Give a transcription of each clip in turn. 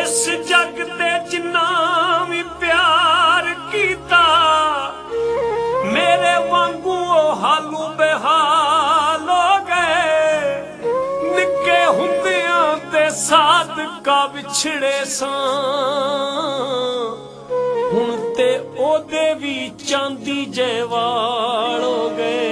इस जग ते जिन्ना भी प्यार कीता मेरे वांगू हालू बेहाल हो गए। निक्के हुंदियां ते सादका विछड़े सां हुण ते ओदे भी चांदी जेवाल हो गए।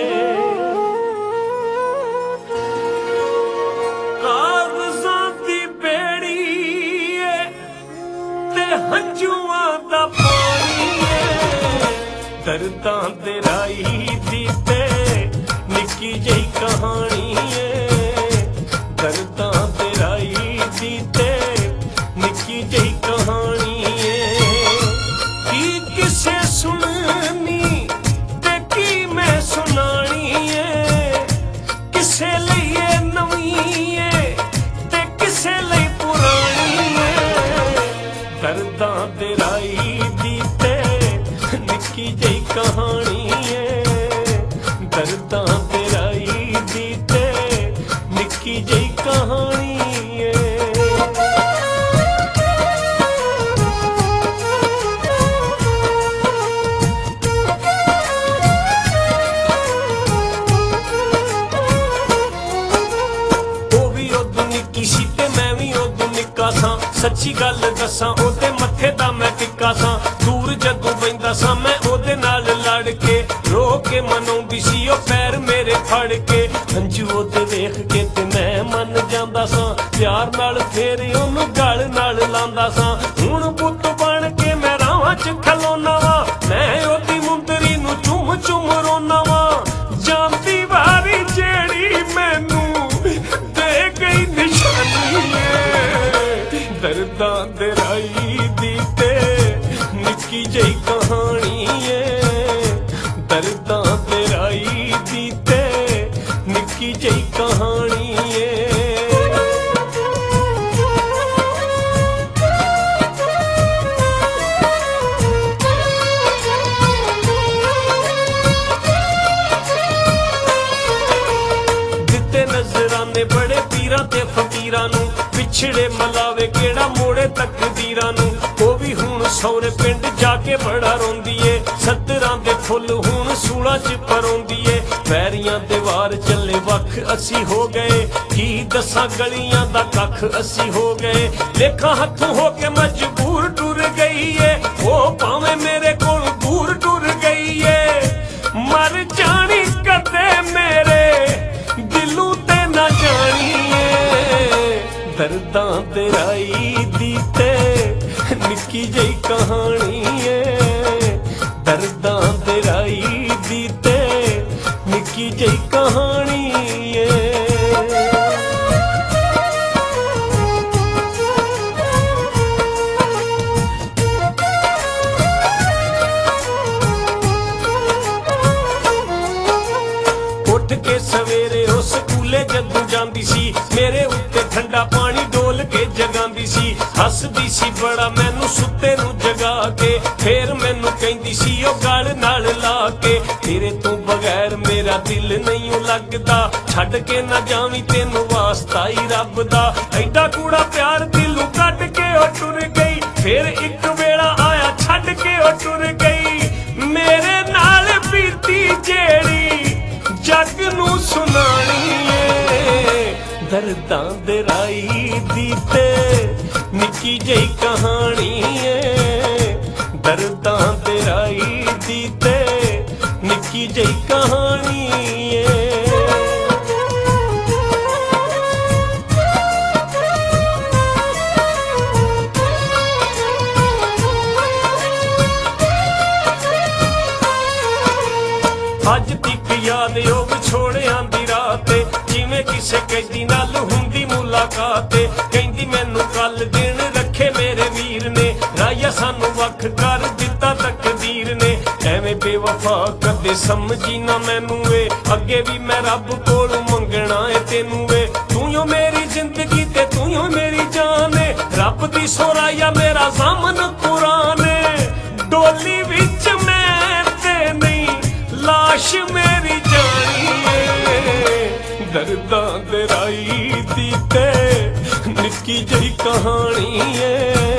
हंजुआं दा पानी दर्दां दे राही दी ते निक्की जही कहानी दर्दां दे राही दी ते निक्की जही कहानी की किसे सुननी ते की मैं सुनानी किसे लिए नवीं ते किसे लिए दर्दां दे राही दी ते निक्की जही कहानी दर्दां दे राही दी ते निक्की जही कहानी ओ भी उदों निक्की सी ते मैं भी उदों निक्का सां। सच्ची गल दसां ओदे मत्थे दा मैं टिक्का सां। दूर जदों बैंदा सां मैं ओदे नाल लड़ के रो के मनाउंदी सी ओ पैर मेरे फड़ के। हंझू ओदे वेख के ते मैं मन जांदा सां प्यार नाल फेर ओनू गल नाल लांदा सां। हुण पुत्त बन के मैं राहां च खलोना वां मैं ओदी मुंदरी नू चुम चुम रोना वां। जानदी वारी जेड़ी मैनू दे गई निशानी दर्दां दे राही दी ते निक्की जही कहानी दर्दां दे राही दी ते निक्की जही कहानी दिते नजराने बड़े पीरां ते फकीरां नू पिछड़े मलावे केड़ा मोड़े तकदीरां नू। ओ भी हुण सौरे पिंड जाके बड़ा रोंदी ए सदरां दे फुल हुण सूलां च परोंदी ए। पैरियां दे वार चले वख असी हो गए की दसां गलियां दा कख असी हो गए। लेखा हथों हो के मजबूर टुर गई ए ओ भावें मेरे कोल दूर टुर गई ए। मर जानी कदे मेरे दिलों ते ना जानी दर्दां दे राही दी ते निक्की जही कहानी दर्दां दे राही दी ते निक्की जही कहानी उठ के सवेरे ओ स्कूले जदों जांदी सी मेरे उत्ते ठंडा पानी डोल के जगांदी सी। हसदी सी बड़ा मैनू सुत्ते नू जगा के फिर मैनू कहंदी सी ओ गल नाल ला के तेरे तों बगैर मेरा दिल नहीं लगदा छड्ड के ना जावीं तेनू वास्ता ही रब दा। ऐडा कूड़ा प्यार दिलों कढ के ओ टुर गई फिर एक वेला आया छड्ड के ओ टुर गई। मेरे नाल बीती जेड़ी जग नू सुनानी दर्दां दे राही दी ते निक्की जही कहानी दर्दां दे राही दी ते निक्की जही कहानी अज तक याद ओ विछोड़ियां दी रात जिवें किसे कैदी नाल हुंदी मुलाकात। कहंदी मैनू कल दिन रखे मेरे वीर ने राया सानू वख कर दिता तकदीर ने। एवें बेवफा कदे समझी ना मैनू अगे भी मैं रब कोल मंगना है तेनू तूं मेरी जिंदगी ते तूं मेरी जान रब दी सोराया मेरा सामन कुरान। डोली विच मैं ते नहीं लाश मेरी जानी दर्दां दे राही दी ते निक्की जही कहानी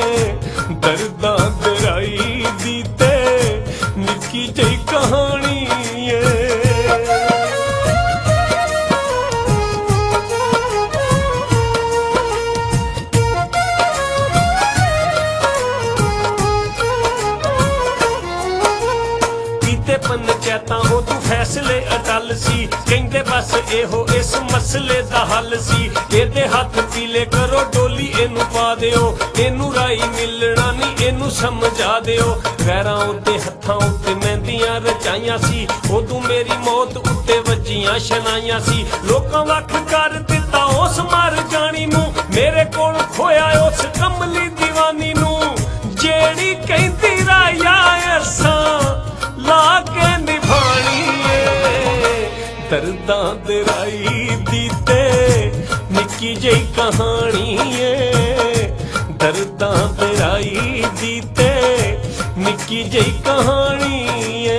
ਇਹੋ ਇਸ ਮਸਲੇ ਦਾ ਹੱਲ ਸੀ। ਇਹਦੇ ਹੱਥ ਪੀਲੇ ਕਰੋ ਡੋਲੀ ਇਹਨੂੰ ਪਾ ਦਿਓ, ਇਹਨੂੰ ਰਾਈ ਮਿਲਣਾ ਨਹੀਂ ਇਹਨੂੰ ਸਮਝਾ ਦਿਓ। ਪੈਰਾਂ ਉੱਤੇ ਹੱਥਾਂ ਉੱਤੇ ਮਹਿੰਦੀਆਂ ਰਚਾਈਆਂ ਸੀ, ਉਦੋਂ ਮੇਰੀ ਮੌਤ ਉੱਤੇ ਵੱਜੀਆਂ ਸ਼ਨਾਈਆਂ ਸੀ। ਲੋਕਾਂ ਵੱਖ ਕਰ ਦਿੱਤਾ ਉਸ ਮਰ ਜਾਣੀ ਨੂੰ, ਮੇਰੇ ਕੋਲ ਖੋਇਆ ਉਸ ਕਮਲੀ ਦੀਵਾਨੀ ਨੂੰ, ਜਿਹੜੀ ਕਹਿੰਦੀ ਰਾਇਆ ਅਸਾਂ ਲਾ ਕੇ ਨਿਭਾਣੀ ਏ। ਦਰਦਾਂ ਦੇ ਰਾਈ ਦੀ ਤੇ ਨਿੱਕੀ ਜਿਹੀ ਕਹਾਣੀ ਏ, ਦਰਦਾਂ ਦੇ ਰਾਈ ਦੀ ਤੇ ਨਿੱਕੀ ਜਿਹੀ ਕਹਾਣੀ ਏ।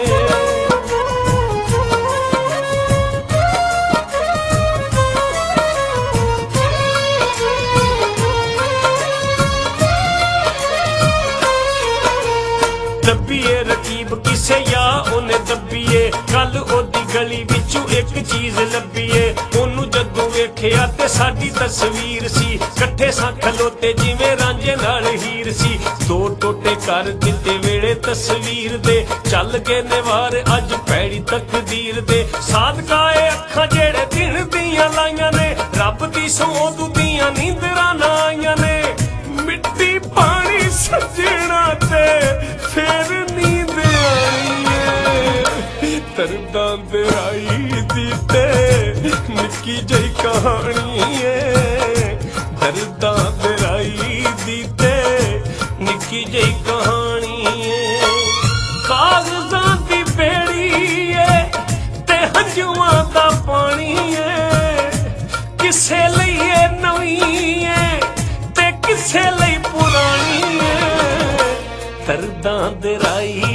ਦੱਬੀਏ ਰਕੀਬ ਕਿਸੇ ਯਾਰ ਉਹਨੇ ਦੱਬੀਏ, ਕੱਲ ਉਹਦੀ ਗਲੀ ਵਿੱਚੋਂ ਇੱਕ ਚੀਜ਼ ਲੱਭੀਏ। ਉਹਨੂੰ ਜਦੋਂ ਵੇਖਿਆ ਤੇ ਸਾਡੀ ਤਸਵੀਰ ਸੀ, ਇਕੱਠੇ ਸਾਂ ਖਲੋਤੇ ਜਿਵੇਂ ਰਾਂਝੇ ਨਾਲ ਹੀਰ ਸੀ। ਦੋ ਟੋਟੇ ਕਰ ਦਿੱਤੇ ਵੇਲੇ ਤਸਵੀਰ ਦੇ, ਚੱਲ ਗਏ ਨਿਵਾਰ ਅੱਜ ਪੈੜੀ ਤਕਦੀਰ ਦੇ। ਸਾਦਕਾਏ ਅੱਖਾਂ ਜਿਹੜੇ ਦਿਨ ਦੀਆਂ ਲਾਈਆਂ ਨੇ, ਰੱਬ ਦੀ ਸੌਂ ਦੀਆਂ ਨੀਂਦਰਾਂ ਨਾ ਆਈਆਂ ਨੇ। ਮਿੱਟੀ ਪਾਣੀ ਸੱਜਣਾ ਤੇ ਫੇਰ ਨੀਂਦ ਆਈ ਏ। ਦਰਦਾਂ ਦੇ ਰਾਈ ਦੀ ਤੇ ਨਿੱਕੀ ਜਿਹੀ ਕਹਾਣੀ ਏ, ਦਰਦਾਂ ਦੇ ਰਾਈ ਦੀ ਤੇ ਨਿੱਕੀ ਜਿਹੀ ਕਹਾਣੀ ਏ। ਕਾਗਜ਼ਾਂ ਦੀ ਬੇੜੀ ਏ ਤੇ ਹੰਝੂਆਂ ਦਾ ਪਾਣੀ ਏ, ਕਿਸੇ ਲਈ ਏ ਨਵੀਂ ਏ ਤੇ ਕਿਸੇ ਲਈ ਪੁਰਾਣੀ ਏ। ਦਰਦਾਂ ਦੇ ਰਾਈ